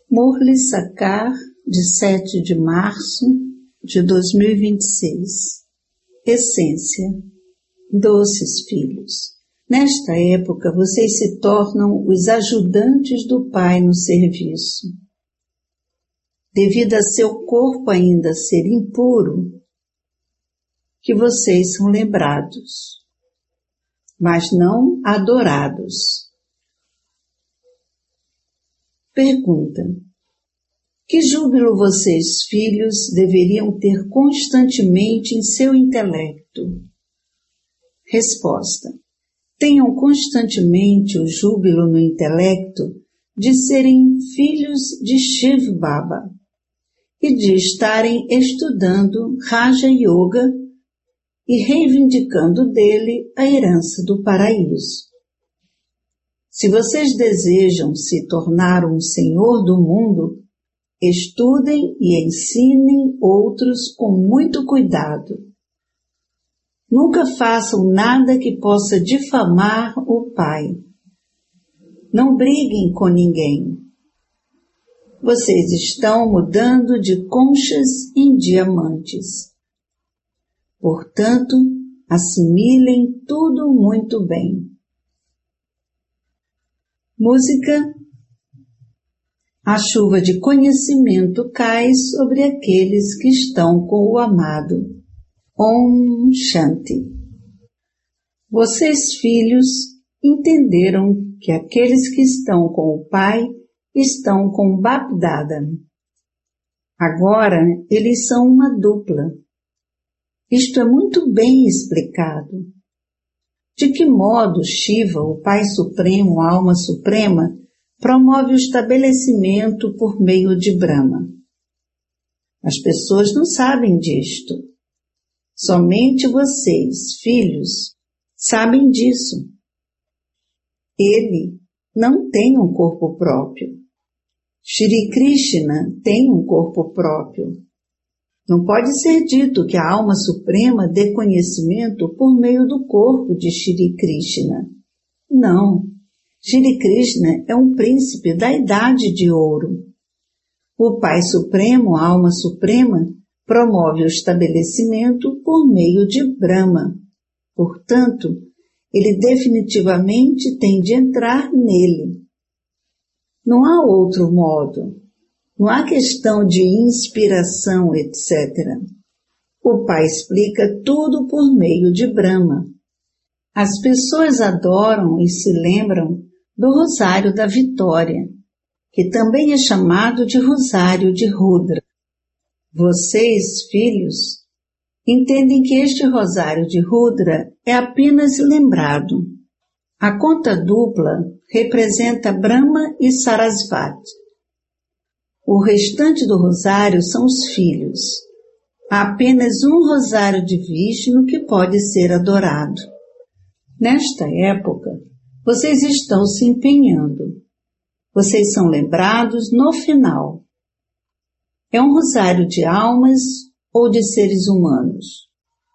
Murli Sakar, de 7 de março de 2026. Essência. Doces filhos, nesta época vocês se tornam os ajudantes do Pai no serviço. Devido a seu corpo ainda ser impuro, que vocês são lembrados, mas não adorados. Pergunta: que júbilo vocês, filhos, deveriam ter constantemente em seu intelecto? Resposta: tenham constantemente o júbilo no intelecto de serem filhos de Shiv Baba e de estarem estudando Raja Yoga e reivindicando dele a herança do paraíso. Se vocês desejam se tornar um senhor do mundo, estudem e ensinem outros com muito cuidado. Nunca façam nada que possa difamar o Pai. Não briguem com ninguém. Vocês estão mudando de conchas em diamantes. Portanto, assimilem tudo muito bem. Música. A chuva de conhecimento cai sobre aqueles que estão com o amado. Om Shanti. Vocês, filhos, entenderam que aqueles que estão com o Pai estão com o Bapdada. Agora, eles são uma dupla. Isto é muito bem explicado. De que modo Shiva, o Pai Supremo, a Alma Suprema, promove o estabelecimento por meio de Brahma? As pessoas não sabem disto. Somente vocês, filhos, sabem disso. Ele não tem um corpo próprio. Shri Krishna tem um corpo próprio. Não pode ser dito que a Alma Suprema dê conhecimento por meio do corpo de Shri Krishna. Não. Shri Krishna é um príncipe da Idade de Ouro. O Pai Supremo, a Alma Suprema, promove o estabelecimento por meio de Brahma. Portanto, ele definitivamente tem de entrar nele. Não há outro modo. Não há questão de inspiração, etc. O Pai explica tudo por meio de Brahma. As pessoas adoram e se lembram do Rosário da Vitória, que também é chamado de Rosário de Rudra. Vocês, filhos, entendem que este Rosário de Rudra é apenas lembrado. A conta dupla representa Brahma e Sarasvati. O restante do rosário são os filhos. Há apenas um rosário de Vishnu que pode ser adorado. Nesta época, vocês estão se empenhando. Vocês são lembrados no final. É um rosário de almas ou de seres humanos?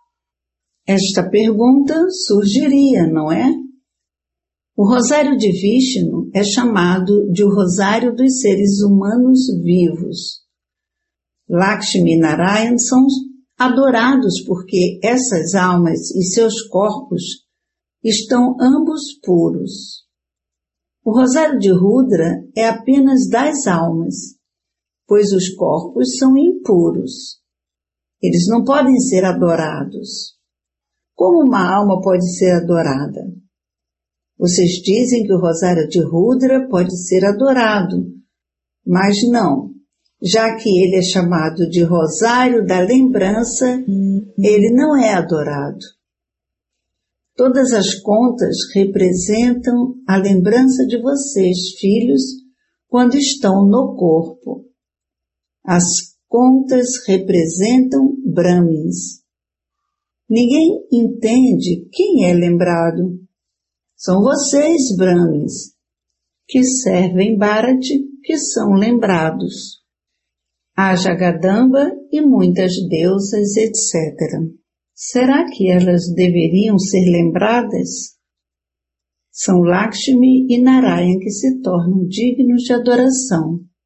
Esta pergunta surgiria, não é? O rosário de Vishnu é chamado de o rosário dos seres humanos vivos. Lakshmi e Narayan são adorados porque essas almas e seus corpos estão ambos puros. O rosário de Rudra é apenas das almas, pois os corpos são impuros. Eles não podem ser adorados. Como uma alma pode ser adorada? Vocês dizem que o rosário de Rudra pode ser adorado, mas não. Já que ele é chamado de rosário da lembrança, ele não é adorado. Todas as contas representam a lembrança de vocês, filhos, quando estão no corpo. As contas representam Brahmins. Ninguém entende quem é lembrado. São vocês, Brahmins, que servem Bharati, que são lembrados. Há Jagadamba e muitas deusas, etc. Será que elas deveriam ser lembradas? São Lakshmi e Narayan que se tornam dignos de adoração.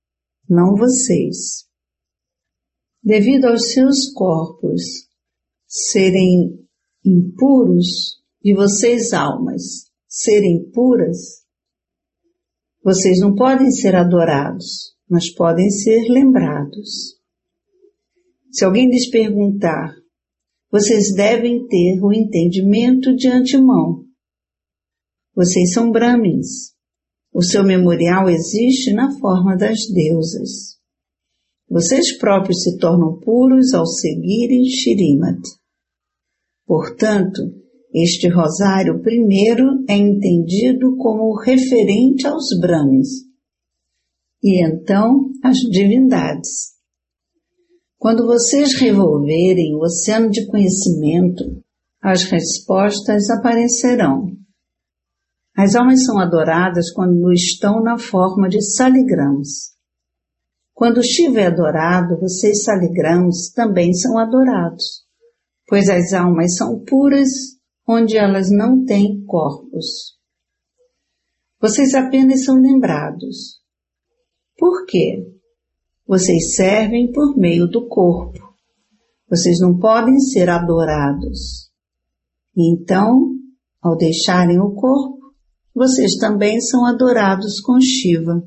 não vocês. Devido aos seus corpos serem impuros e vocês, almas, serem puras, vocês não podem ser adorados, mas podem ser lembrados. Se alguém lhes perguntar, vocês devem ter o entendimento de antemão. Vocês são Brahmins. O seu memorial existe na forma das deusas. Vocês próprios se tornam puros ao seguirem Shrimad. Portanto, este rosário primeiro é entendido como referente aos Brahmins e então às divindades. Quando vocês revolverem o oceano de conhecimento, as respostas aparecerão. As almas são adoradas quando estão na forma de saligrams. Quando Shiva é adorado, vocês saligrams também são adorados, pois as almas são puras onde elas não têm corpos. Vocês apenas são lembrados. Por quê? Vocês servem por meio do corpo. Vocês não podem ser adorados. Então, ao deixarem o corpo, vocês também são adorados com Shiva.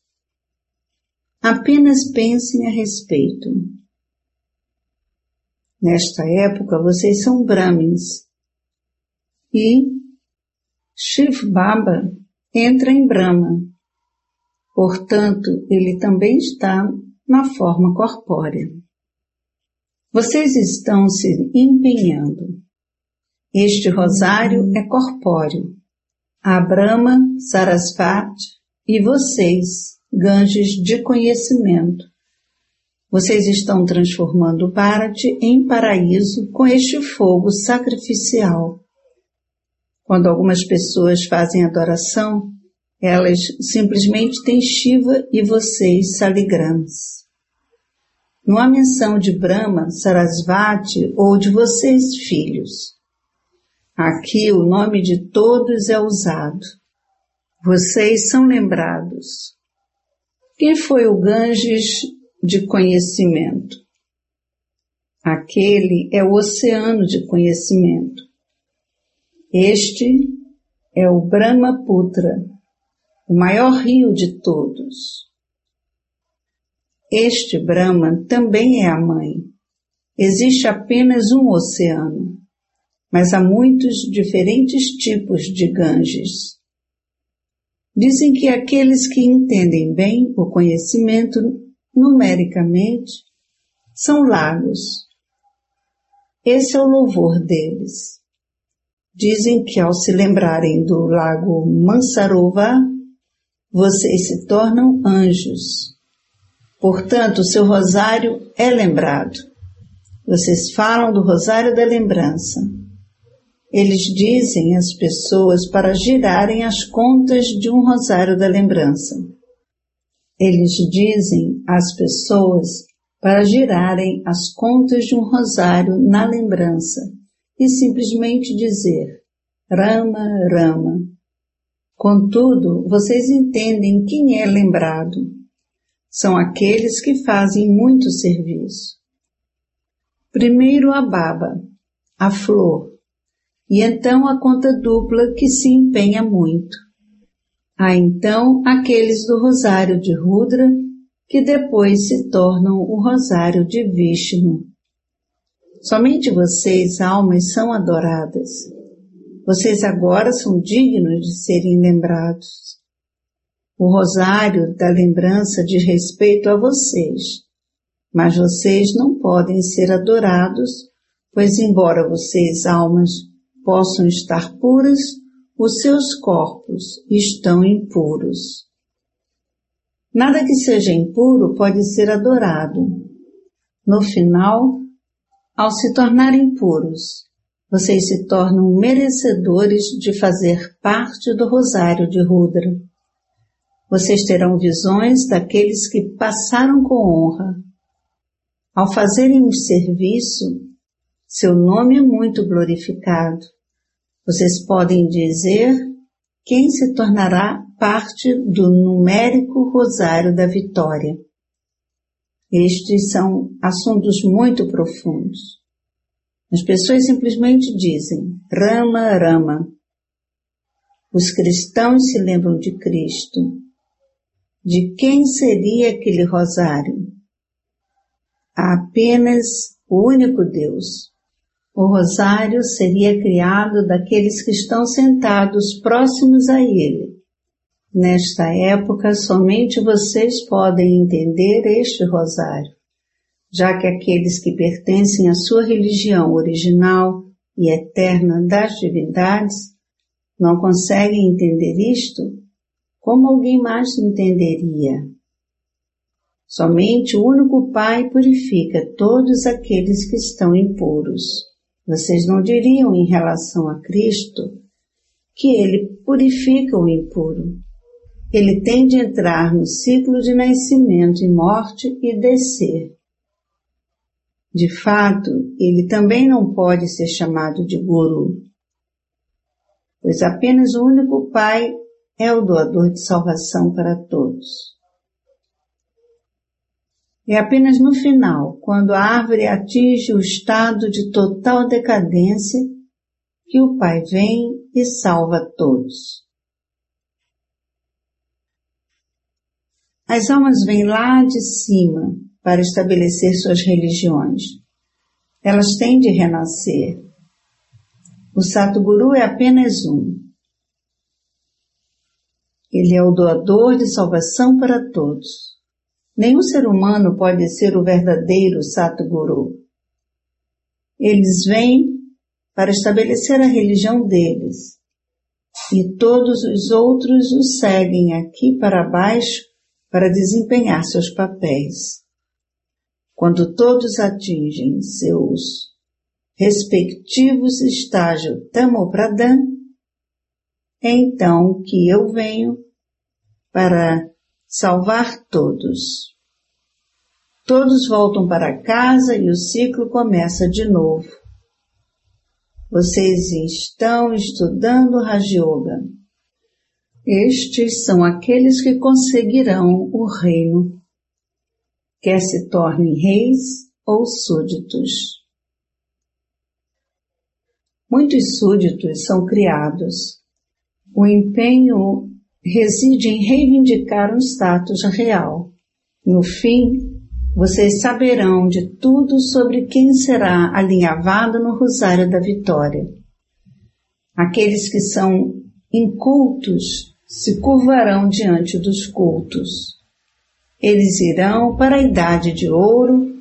Apenas pensem a respeito. Nesta época, vocês são Brahmins e Shiv Baba entra em Brahma. Portanto, ele também está na forma corpórea. Vocês estão se empenhando. Este rosário é corpóreo. A Brahma, Sarasvati e vocês, Ganges de conhecimento. Vocês estão transformando Bharat em paraíso com este fogo sacrificial. Quando algumas pessoas fazem adoração, elas simplesmente têm Shiva e vocês saligrams. Não há menção de Brahma, Sarasvati ou de vocês, filhos. Aqui o nome de todos é usado. Vocês são lembrados. Quem foi o Ganges de conhecimento? Aquele é o oceano de conhecimento. Este é o Brahmaputra, o maior rio de todos. Este Brahma também é a mãe. Existe apenas um oceano, mas há muitos diferentes tipos de Ganges. Dizem que aqueles que entendem bem o conhecimento numericamente são lagos. Esse é o louvor deles. Dizem que ao se lembrarem do lago Mansarovar, vocês se tornam anjos. Portanto, o seu rosário é lembrado. Vocês falam do rosário da lembrança. Eles dizem às pessoas para girarem as contas de um rosário da lembrança. Eles dizem às pessoas para girarem as contas de um rosário na lembrança e simplesmente dizer Rama, Rama. Contudo, vocês entendem quem é lembrado. São aqueles que fazem muito serviço. Primeiro a baba, a flor, e então a conta dupla que se empenha muito. Há então aqueles do rosário de Rudra, que depois se tornam o rosário de Vishnu. Somente vocês, almas, são adoradas. Vocês agora são dignos de serem lembrados. O rosário da lembrança diz respeito a vocês, mas vocês não podem ser adorados, pois embora vocês, almas, possam estar puras, os seus corpos estão impuros. Nada que seja impuro pode ser adorado. No final, ao se tornarem puros, vocês se tornam merecedores de fazer parte do rosário de Rudra. Vocês terão visões daqueles que passaram com honra. Ao fazerem um serviço, seu nome é muito glorificado. Vocês podem dizer quem se tornará parte do numérico rosário da vitória. Estes são assuntos muito profundos. As pessoas simplesmente dizem Rama, Rama. Os cristãos se lembram de Cristo. De quem seria aquele rosário? Há apenas o único Deus. O rosário seria criado daqueles que estão sentados próximos a ele. Nesta época, somente vocês podem entender este rosário, já que aqueles que pertencem à sua religião original e eterna das divindades não conseguem entender isto, como alguém mais entenderia? Somente o único Pai purifica todos aqueles que estão impuros. Vocês não diriam em relação a Cristo que Ele purifica o impuro. Ele tem de entrar no ciclo de nascimento e morte e descer. De fato, Ele também não pode ser chamado de Guru, pois apenas o único Pai é o doador de salvação para todos. É apenas no final, quando a árvore atinge o estado de total decadência, que o Pai vem e salva todos. As almas vêm lá de cima para estabelecer suas religiões. Elas têm de renascer. O Satguru é apenas um. Ele é o doador de salvação para todos. Nenhum ser humano pode ser o verdadeiro Satguru. Eles vêm para estabelecer a religião deles, e todos os outros os seguem aqui para baixo para desempenhar seus papéis. Quando todos atingem seus respectivos estágios Tamo-Pradhan, é então que eu venho para salvar todos. Todos voltam para casa e o ciclo começa de novo. Vocês estão estudando Raja Yoga. Estes são aqueles que conseguirão o reino, quer se tornem reis ou súditos. Muitos súditos são criados. O empenho reside em reivindicar um status real. No fim, vocês saberão de tudo sobre quem será alinhavado no Rosário da Vitória. Aqueles que são incultos se curvarão diante dos cultos. Eles irão para a idade de ouro,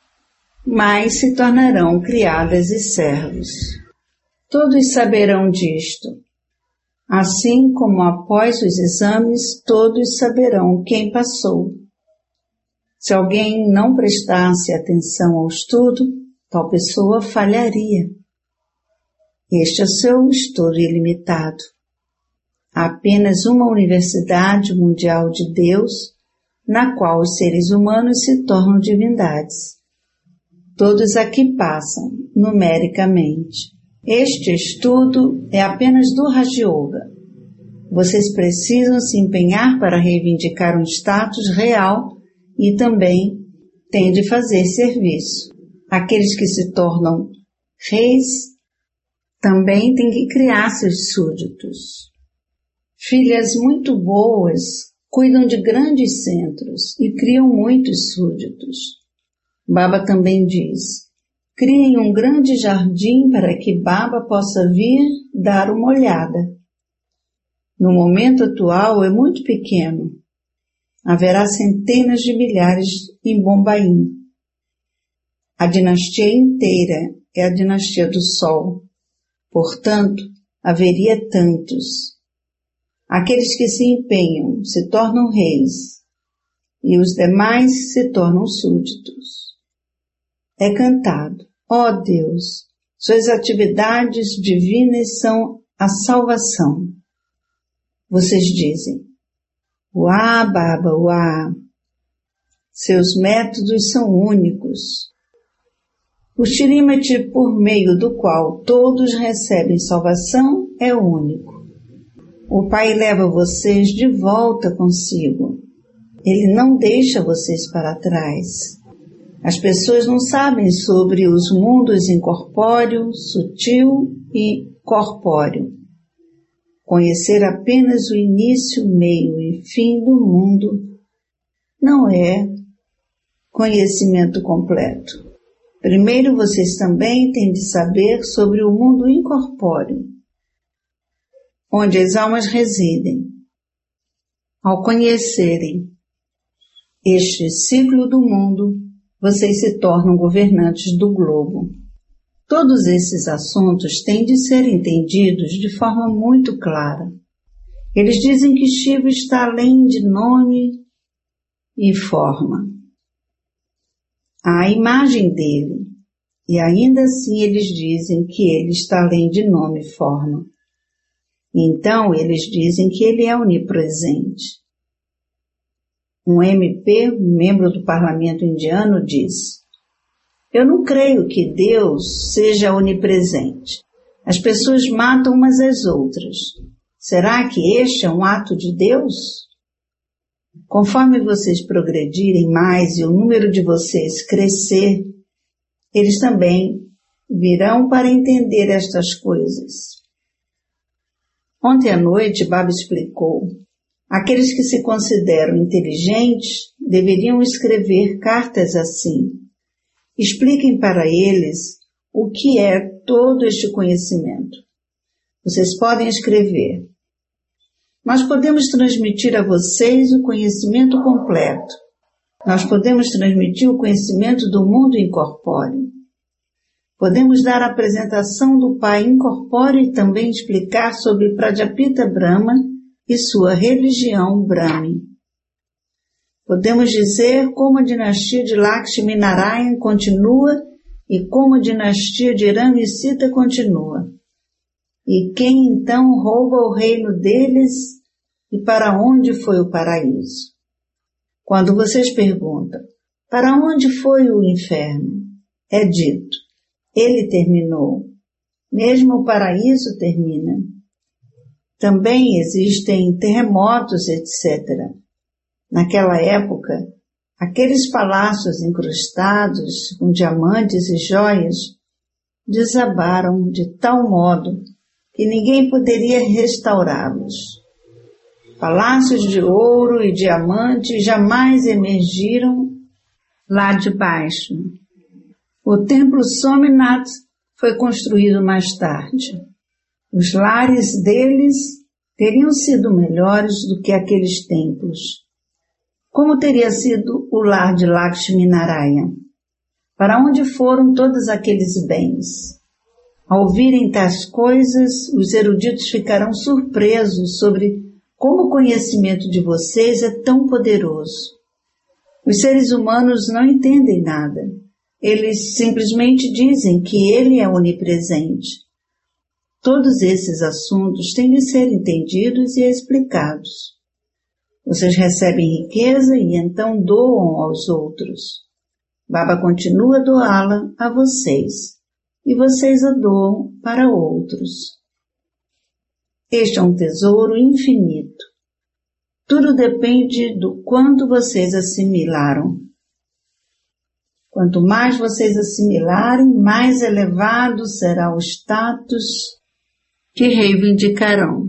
mas se tornarão criadas e servos. Todos saberão disto. Assim como após os exames, todos saberão quem passou. Se alguém não prestasse atenção ao estudo, tal pessoa falharia. Este é o seu estudo ilimitado. Há apenas uma universidade mundial de Deus, na qual os seres humanos se tornam divindades. Todos aqui passam, numericamente. Este estudo é apenas do Raja Yoga. Vocês precisam se empenhar para reivindicar um status real e também têm de fazer serviço. Aqueles que se tornam reis também têm que criar seus súditos. Filhas muito boas cuidam de grandes centros e criam muitos súditos. Baba também diz: criem um grande jardim para que Baba possa vir dar uma olhada. No momento atual é muito pequeno. Haverá centenas de milhares em Bombaim. A dinastia inteira é a dinastia do Sol. Portanto, haveria tantos. Aqueles que se empenham se tornam reis e os demais se tornam súditos. É cantado: ó Deus, suas atividades divinas são a salvação. Vocês dizem: uá, Baba, uá. Seus métodos são únicos. O Shrimati por meio do qual todos recebem salvação é único. O Pai leva vocês de volta consigo. Ele não deixa vocês para trás. As pessoas não sabem sobre os mundos incorpóreo, sutil e corpóreo. Conhecer apenas o início, meio e fim do mundo não é conhecimento completo. Primeiro, vocês também têm de saber sobre o mundo incorpóreo, onde as almas residem. Ao conhecerem este ciclo do mundo, vocês se tornam governantes do globo. Todos esses assuntos têm de ser entendidos de forma muito clara. Eles dizem que Shiva está além de nome e forma. Há a imagem dele, e ainda assim eles dizem que ele está além de nome e forma. Então eles dizem que ele é onipresente. Um MP, membro do parlamento indiano, disse: eu não creio que Deus seja onipresente. As pessoas matam umas às outras. Será que este é um ato de Deus? Conforme vocês progredirem mais e o número de vocês crescer, eles também virão para entender estas coisas. Ontem à noite, Baba explicou: aqueles que se consideram inteligentes deveriam escrever cartas assim. Expliquem para eles o que é todo este conhecimento. Vocês podem escrever: nós podemos transmitir a vocês o conhecimento completo. Nós podemos transmitir o conhecimento do mundo incorpóreo. Podemos dar a apresentação do Pai incorpóreo e também explicar sobre Prajapita Brahma e sua religião Brahmi. Podemos dizer como a dinastia de Lakshmi Narayan continua e como a dinastia de Ram e Sita continua. E quem então rouba o reino deles e para onde foi o paraíso? Quando vocês perguntam: para onde foi o inferno? É dito: ele terminou. Mesmo o paraíso termina. Também existem terremotos, etc. Naquela época, aqueles palácios incrustados com diamantes e joias desabaram de tal modo que ninguém poderia restaurá-los. Palácios de ouro e diamante jamais emergiram lá de baixo. O templo Somnath foi construído mais tarde. Os lares deles teriam sido melhores do que aqueles templos. Como teria sido o lar de Lakshmi Narayan? Para onde foram todos aqueles bens? Ao ouvirem tais coisas, os eruditos ficarão surpresos sobre como o conhecimento de vocês é tão poderoso. Os seres humanos não entendem nada. Eles simplesmente dizem que ele é onipresente. Todos esses assuntos têm de ser entendidos e explicados. Vocês recebem riqueza e então doam aos outros. Baba continua a doá-la a vocês, e vocês a doam para outros. Este é um tesouro infinito. Tudo depende do quanto vocês assimilaram. Quanto mais vocês assimilarem, mais elevado será o status que reivindicarão.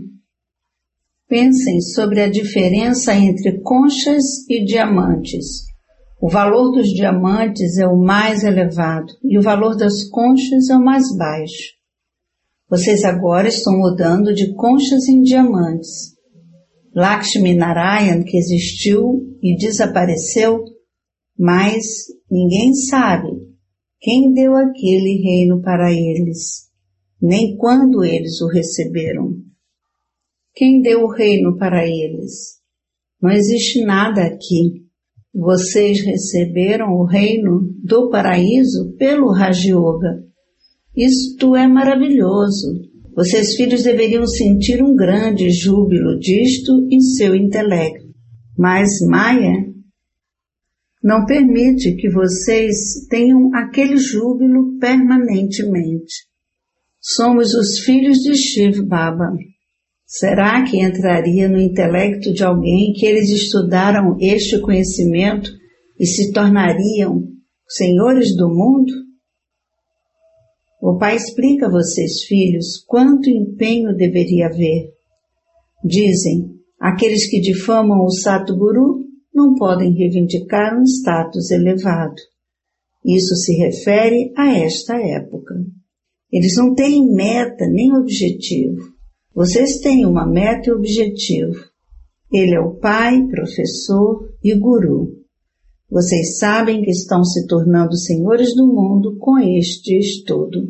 Pensem sobre a diferença entre conchas e diamantes. O valor dos diamantes é o mais elevado e o valor das conchas é o mais baixo. Vocês agora estão mudando de conchas em diamantes. Lakshmi Narayan, que existiu e desapareceu, mas ninguém sabe quem deu aquele reino para eles, nem quando eles o receberam. Quem deu o reino para eles? Não existe nada aqui. Vocês receberam o reino do paraíso pelo Raja Yoga. Isto é maravilhoso. Vocês, filhos, deveriam sentir um grande júbilo disto em seu intelecto. Mas Maya não permite que vocês tenham aquele júbilo permanentemente. Somos os filhos de Shiv Baba. Será que entraria no intelecto de alguém que eles estudaram este conhecimento e se tornariam senhores do mundo? O pai explica a vocês, filhos, quanto empenho deveria haver. Dizem, aqueles que difamam o Satguru não podem reivindicar um status elevado. Isso se refere a esta época. Eles não têm meta nem objetivo. Vocês têm uma meta e objetivo. Ele é o pai, professor e guru. Vocês sabem que estão se tornando senhores do mundo com este estudo.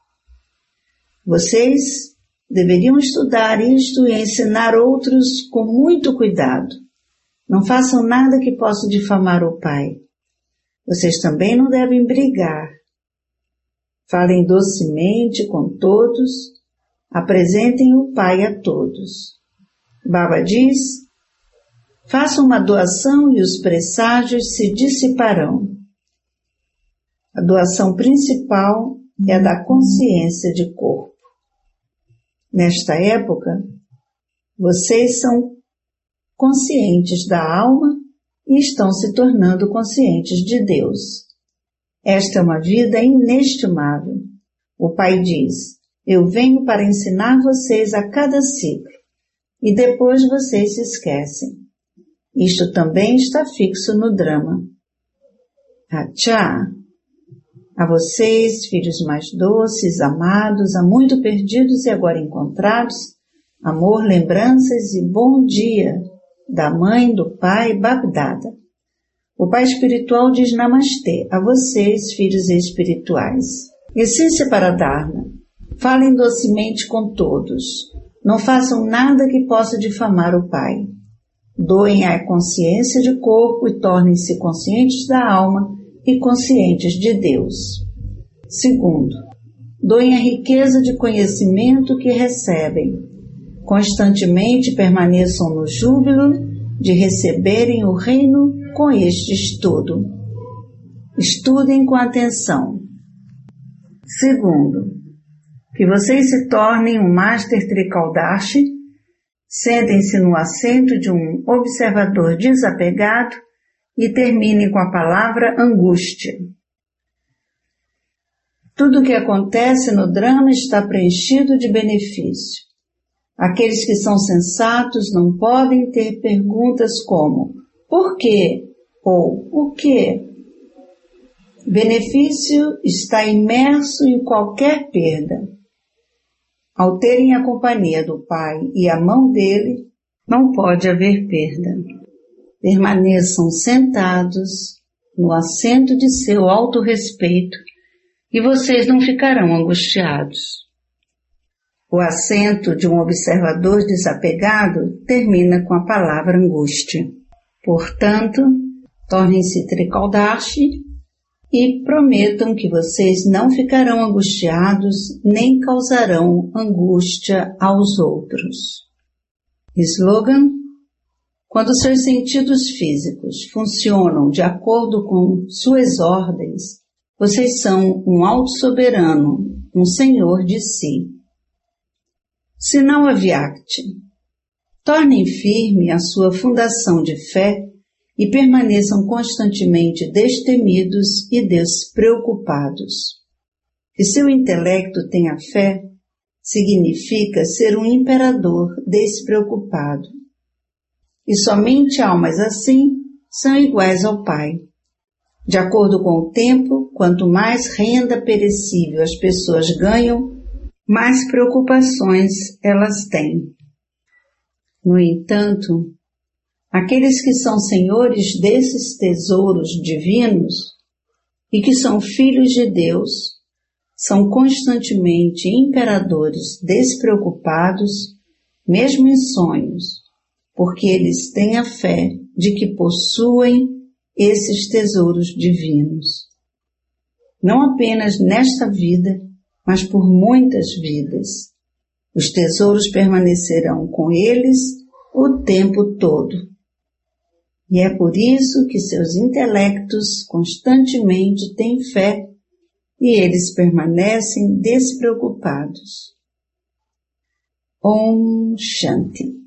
Vocês deveriam estudar isto e ensinar outros com muito cuidado. Não façam nada que possa difamar o pai. Vocês também não devem brigar. Falem docemente com todos, apresentem o pai a todos. Baba diz, façam uma doação e os presságios se dissiparão. A doação principal é a da consciência de corpo. Nesta época, vocês são conscientes da alma e estão se tornando conscientes de Deus. Esta é uma vida inestimável. O pai diz, eu venho para ensinar vocês a cada ciclo, e depois vocês se esquecem. Isto também está fixo no drama. Achá! A vocês, filhos mais doces, amados, há muito perdidos e agora encontrados, amor, lembranças e bom dia da mãe, do pai, Bagdada. O pai espiritual diz Namastê a vocês, filhos espirituais. Essência para Dharma. Falem docemente com todos. Não façam nada que possa difamar o pai. Doem a consciência de corpo e tornem-se conscientes da alma e conscientes de Deus. Segundo, doem a riqueza de conhecimento que recebem. Constantemente permaneçam no júbilo de receberem o reino com este estudo. Estudem com atenção. Segundo, que vocês se tornem um Master Trikaldashi, sentem-se no assento de um observador desapegado e terminem com a palavra angústia. Tudo o que acontece no drama está preenchido de benefício. Aqueles que são sensatos não podem ter perguntas como por quê ou o quê. Benefício está imerso em qualquer perda. Ao terem a companhia do Pai e a mão dele, não pode haver perda. Permaneçam sentados no assento de seu autorrespeito e vocês não ficarão angustiados. O assento de um observador desapegado termina com a palavra angústia. Portanto, tornem-se Trikaldashi e prometam que vocês não ficarão angustiados nem causarão angústia aos outros. Slogan: quando seus sentidos físicos funcionam de acordo com suas ordens, vocês são um auto-soberano, um senhor de si. Sinal Avyakti: tornem firme a sua fundação de fé e permaneçam constantemente destemidos e despreocupados. Que seu intelecto tenha fé significa ser um imperador despreocupado. E somente almas assim são iguais ao Pai. De acordo com o tempo, quanto mais renda perecível as pessoas ganham, mais preocupações elas têm. No entanto, aqueles que são senhores desses tesouros divinos e que são filhos de Deus, são constantemente imperadores despreocupados, mesmo em sonhos, porque eles têm a fé de que possuem esses tesouros divinos. Não apenas nesta vida, mas por muitas vidas. Os tesouros permanecerão com eles o tempo todo. E é por isso que seus intelectos constantemente têm fé e eles permanecem despreocupados. Om Shanti.